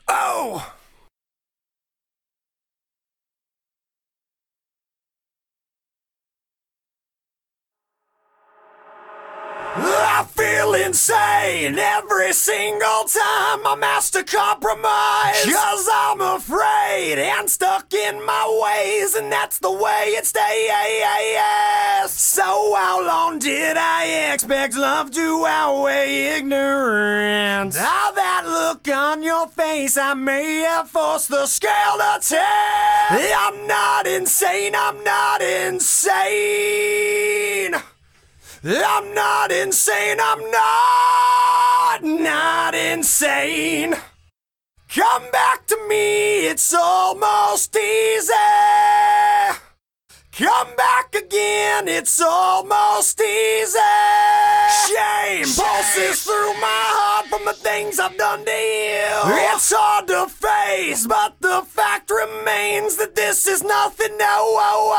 Oh! I feel insane every single time I'm asked to compromise, 'cause I'm afraid and stuck in my ways, and that's the way it stays. So how long did I expect love to outweigh ignorance? How that look on your face, I may have forced the scale to tip. I'm not insane, I'm not insane. I'm not insane, I'm not insane. Come back to me, it's almost easy. Come back again, it's almost easy. Shame pulses through my heart from the things I've done to you. It's hard to face, but the fact remains that this is nothing. No,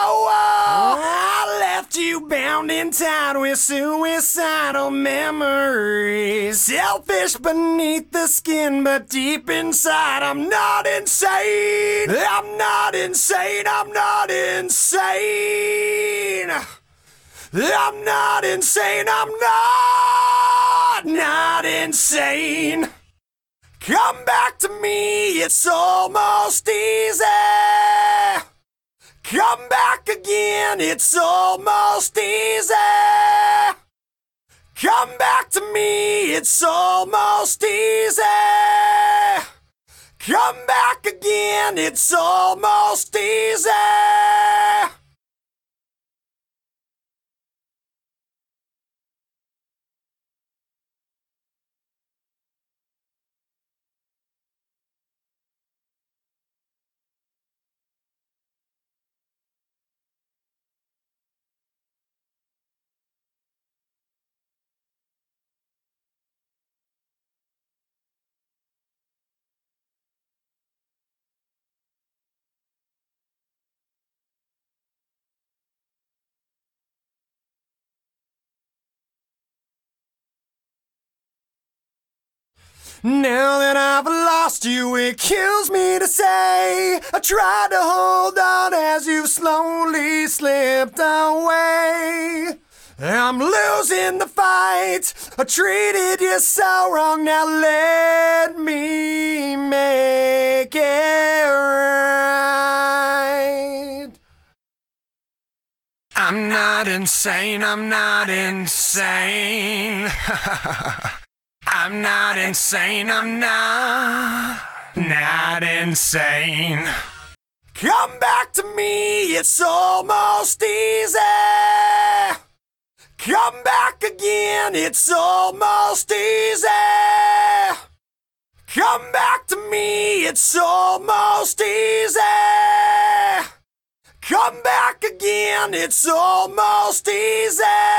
I left you bound and tied with suicidal memories. Selfish beneath the skin, but deep inside I'm not insane. I'm not insane, I'm not insane. I'm not insane, I'm not insane. Come back to me, it's almost easy. Come back again, it's almost easy. Come back to me, it's almost easy. Come back again, it's almost easy. Now that I've lost you, it kills me to say I tried to hold on as you slowly slipped away. I'm losing the fight, I treated you so wrong, now let me make it right. I'm not insane, I'm not insane. I'm not insane, I'm not insane. Come back to me, it's almost easy. Come back again, it's almost easy. Come back to me, it's almost easy. Come back again, it's almost easy.